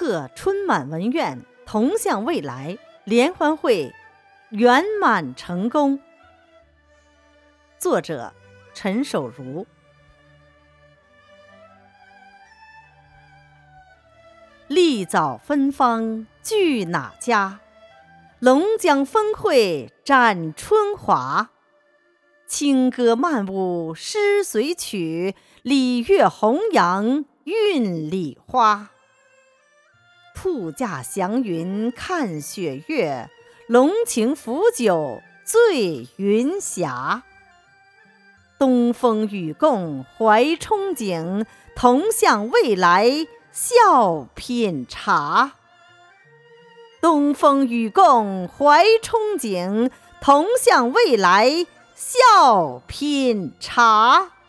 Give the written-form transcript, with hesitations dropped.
贺春满文苑同向未来联欢会圆满成功。作者陈守如。丽藻芬芳聚哪家？龙江峰会展春华。轻歌曼舞诗随曲，礼乐弘扬韵礼花。兔驾祥云看雪月，龙情抚酒醉云霞。东风与共怀憧憬，同向未来笑品茶。东风与共怀憧憬，同向未来笑品茶。